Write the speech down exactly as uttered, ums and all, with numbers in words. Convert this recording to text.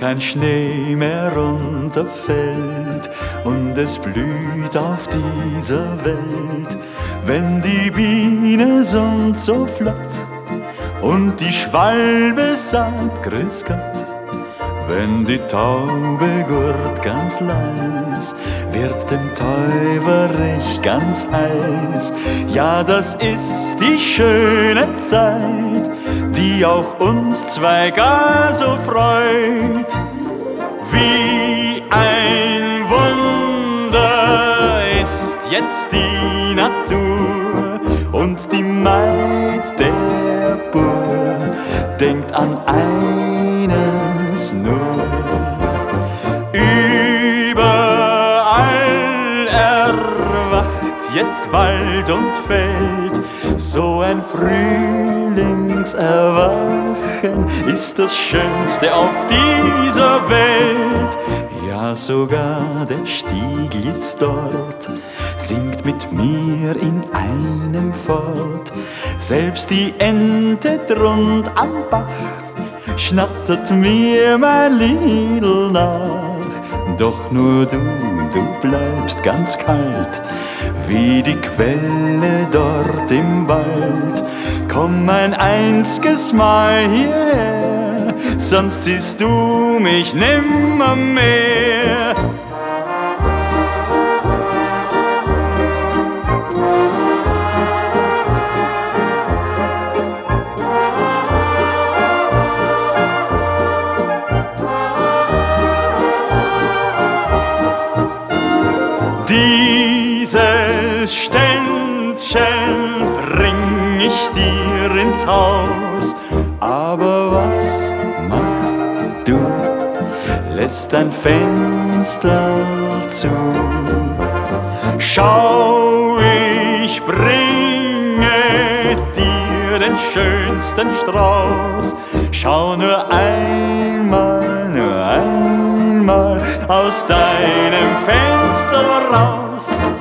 kein Schnee mehr runterfällt und es blüht auf dieser Welt, wenn die Biene summt so flott und die Schwalbe sagt Grüß Gott. Wenn die Taube gurt ganz leis, wird dem Täuberich ganz heiß. Ja, das ist die schöne Zeit, die auch uns zwei gar so freut. Wie ein Wunder ist jetzt die Natur und die Maid, der Bur, denkt an eines nur. Überall erwacht jetzt Wald und Feld, so ein Frühlingserwachen ist das Schönste auf dieser Welt. Ja, sogar der Stieglitz dort singt mit mir in einem fort. Selbst die Ente drund am Bach schnattert mir mein Liedl nach. Doch nur du, du bleibst ganz kalt, wie die Quelle dort im Wald. Komm ein einziges Mal hierher, sonst siehst du mich nimmermehr. Dieses Ständchen bring ich dir ins Haus, aber was machst du? Lässt dein Fenster zu. Schau, ich bringe dir den schönsten Strauß. Schau nur einmal, nur einmal aus deinem Fenster raus.